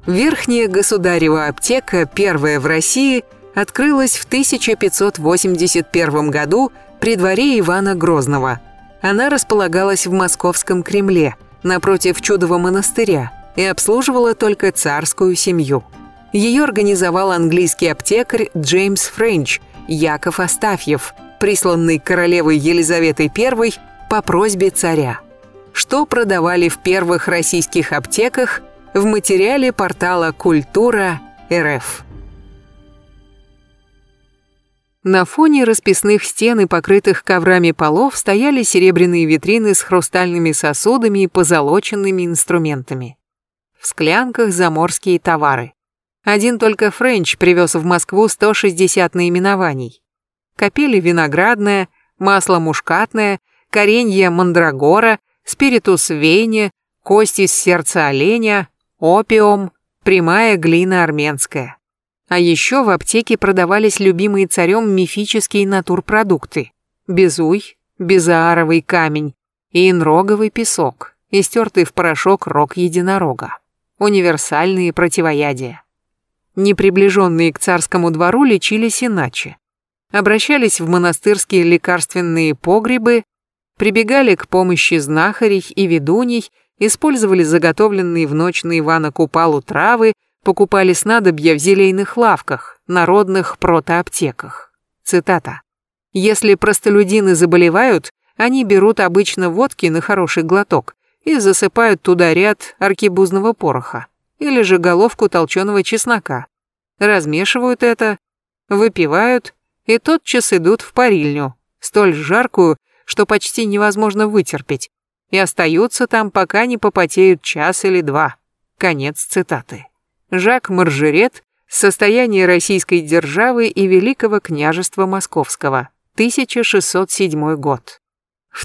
Верхняя Государева аптека, первая в России, открылась в 1581 году при дворе Ивана Грозного. Она располагалась в Московском Кремле, напротив Чудового монастыря, и обслуживала только царскую семью. Ее организовал английский аптекарь Джеймс Френч, Яков Астафьев, присланный королевой Елизаветой I по просьбе царя. Что продавали в первых российских аптеках, в материале портала Культура.рф. На фоне расписных стен и покрытых коврами полов стояли серебряные витрины с хрустальными сосудами и позолоченными инструментами. В склянках заморские товары. Один только Френч привез в Москву 160 наименований. Капели виноградное, масло мушкатное, коренья мандрагора, спиритус вейне, кость из сердца оленя, опиум, прямая глина армянская. А еще в аптеке продавались любимые царем мифические натурпродукты: безуй, безааровый камень и инроговый песок, и стертый в порошок рог единорога. Универсальные противоядия. Неприближенные к царскому двору лечились иначе. Обращались в монастырские лекарственные погребы, прибегали к помощи знахарей и ведуней, использовали заготовленные в ночь на Ивана Купалу травы, покупали снадобья в зелейных лавках, народных протоаптеках. Цитата. «Если простолюдины заболевают, они берут обычно водки на хороший глоток и засыпают туда ряд аркебузного пороха или же головку толченого чеснока, размешивают это, выпивают и тотчас идут в парильню, столь жаркую, что почти невозможно вытерпеть, и остаются там, пока не попотеют час или два». Конец цитаты. Жак Маржерет. Состояние Российской державы и Великого княжества Московского. 1607 год. В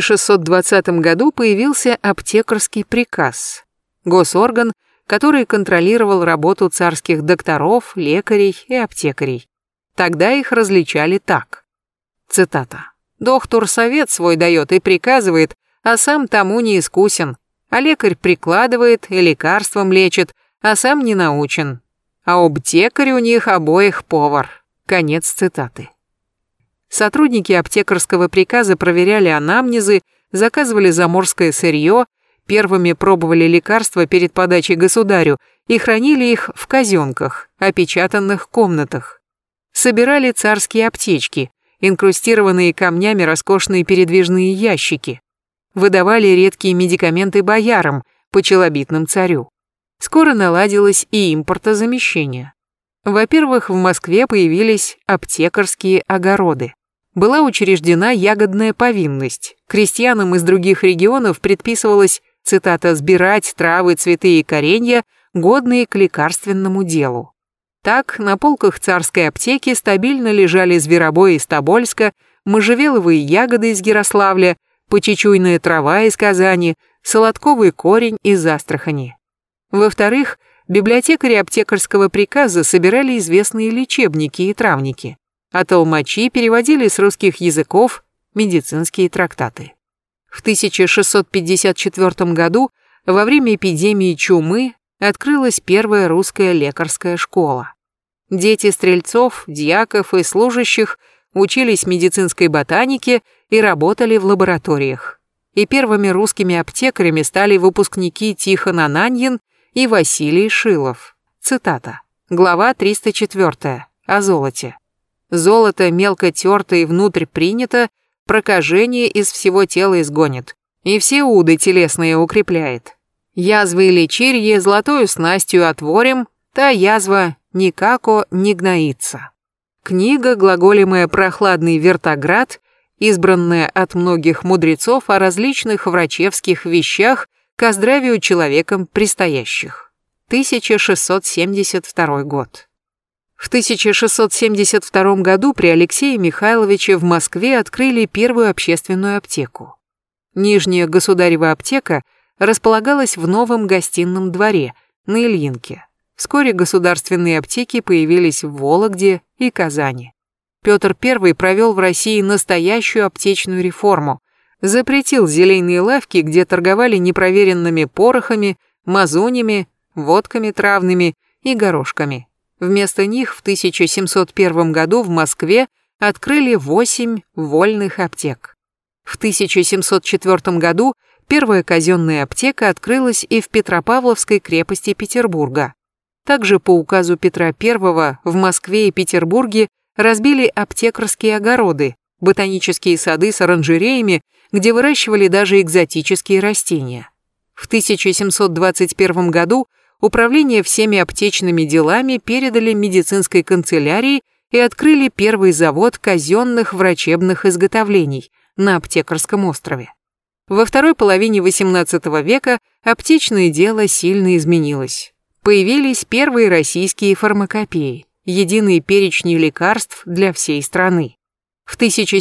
1620 году появился аптекарский приказ. Госорган, который контролировал работу царских докторов, лекарей и аптекарей. Тогда их различали так. Цитата. «Доктор совет свой дает и приказывает, а сам тому не искусен, а лекарь прикладывает и лекарством лечит, а сам не научен, а аптекарь у них обоих повар». Конец цитаты. Сотрудники аптекарского приказа проверяли анамнезы, заказывали заморское сырье, первыми пробовали лекарства перед подачей государю и хранили их в казенках, опечатанных комнатах. Собирали царские аптечки, инкрустированные камнями роскошные передвижные ящики. Выдавали редкие медикаменты боярам по челобитным царю. Скоро наладилось и импортозамещение. Во-первых, в Москве появились аптекарские огороды. Была учреждена ягодная повинность. Крестьянам из других регионов предписывалось, цитата, «сбирать травы, цветы и коренья, годные к лекарственному делу». Так, на полках царской аптеки стабильно лежали зверобой из Тобольска, можжевеловые ягоды из Ярославля, почечуйная трава из Казани, солодковый корень из Астрахани. Во-вторых, библиотекари аптекарского приказа собирали известные лечебники и травники, а толмачи переводили с русских языков медицинские трактаты. В 1654 году, во время эпидемии чумы, открылась первая русская лекарская школа. Дети стрельцов, дьяков и служащих учились медицинской ботанике и работали в лабораториях. И первыми русскими аптекарями стали выпускники Тихон Ананьин и Василий Шилов. Цитата. Глава 304. О золоте. «Золото мелко терто и внутрь принято, прокажение из всего тела изгонит, и все уды телесные укрепляет. Язвы или чирье золотою снастью отворим, та язва никако не гноится». Книга, глаголемая «Прохладный вертоград», избранная от многих мудрецов о различных врачевских вещах ко здравию человеком предстоящих. 1672 год. В 1672 году при Алексее Михайловиче в Москве открыли первую общественную аптеку. Нижняя Государева аптека располагалась в новом гостином дворе на Ильинке. Вскоре государственные аптеки появились в Вологде и Казани. Петр I провел в России настоящую аптечную реформу, запретил зелейные лавки, где торговали непроверенными порохами, мазунями, водками травными и горошками. Вместо них в 1701 году в Москве открыли 8 вольных аптек. В 1704 году первая казенная аптека открылась и в Петропавловской крепости Петербурга. Также по указу Петра I в Москве и Петербурге разбили аптекарские огороды, ботанические сады с оранжереями, где выращивали даже экзотические растения. В 1721 году управление всеми аптечными делами передали медицинской канцелярии и открыли первый завод казенных врачебных изготовлений на Аптекарском острове. Во второй половине XVIII века аптечное дело сильно изменилось. Появились первые российские фармакопеи, единые перечни лекарств для всей страны. В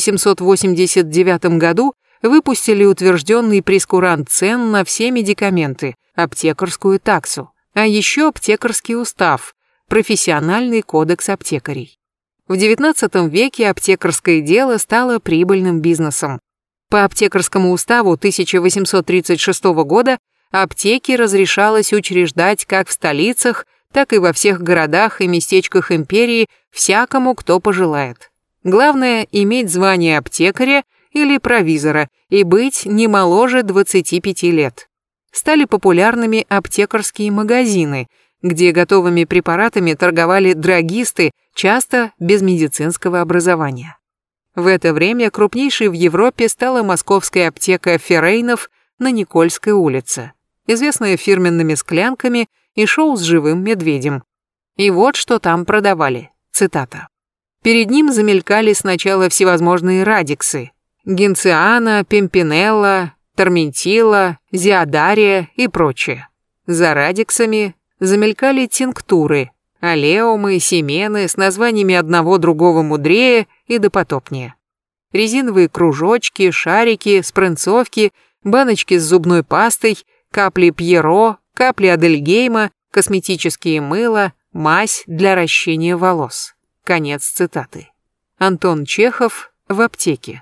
1789 году выпустили утвержденный прейскурант цен на все медикаменты, аптекарскую таксу, а еще аптекарский устав, профессиональный кодекс аптекарей. В XIX веке аптекарское дело стало прибыльным бизнесом. По аптекарскому уставу 1836 года аптеки разрешалось учреждать как в столицах, так и во всех городах и местечках империи всякому, кто пожелает. Главное – иметь звание аптекаря или провизора и быть не моложе 25 лет. Стали популярными аптекарские магазины, где готовыми препаратами торговали дрогисты, часто без медицинского образования. В это время крупнейшей в Европе стала московская аптека Феррейнов на Никольской улице, известная фирменными склянками и шоу с живым медведем. И вот что там продавали, цитата. Перед ним замелькали сначала всевозможные радиксы – гинциана, пимпинелла, торментила, зиадария и прочее. За радиксами замелькали тинктуры, алеумы, семены с названиями одного другого мудрее и допотопнее. Резиновые кружочки, шарики, спринцовки, баночки с зубной пастой, капли Пьеро, капли Адельгейма, косметические мыла, мазь для ращения волос. Конец цитаты. Антон Чехов в аптеке,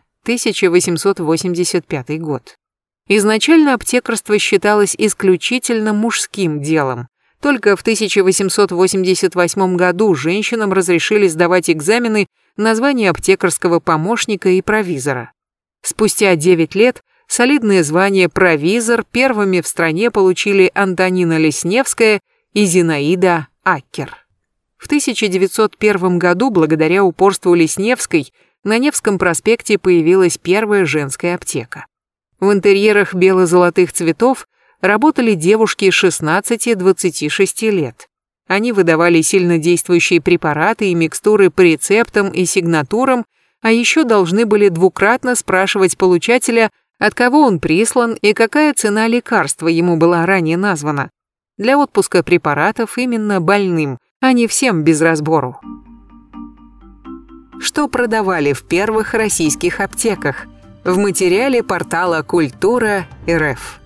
1885 год. Изначально аптекарство считалось исключительно мужским делом. Только в 1888 году женщинам разрешили сдавать экзамены на звание аптекарского помощника и провизора. Спустя 9 лет солидное звание провизор первыми в стране получили Антонина Лесневская и Зинаида Аккер. В 1901 году, благодаря упорству Лесневской, на Невском проспекте появилась первая женская аптека. В интерьерах бело-золотых цветов работали девушки 16-26 лет. Они выдавали сильнодействующие препараты и микстуры по рецептам и сигнатурам, а еще должны были двукратно спрашивать получателя, от кого он прислан и какая цена лекарства ему была ранее названа. Для отпуска препаратов именно больным, а не всем без разбору. Что продавали в первых российских аптеках? В материале портала Культура.рф.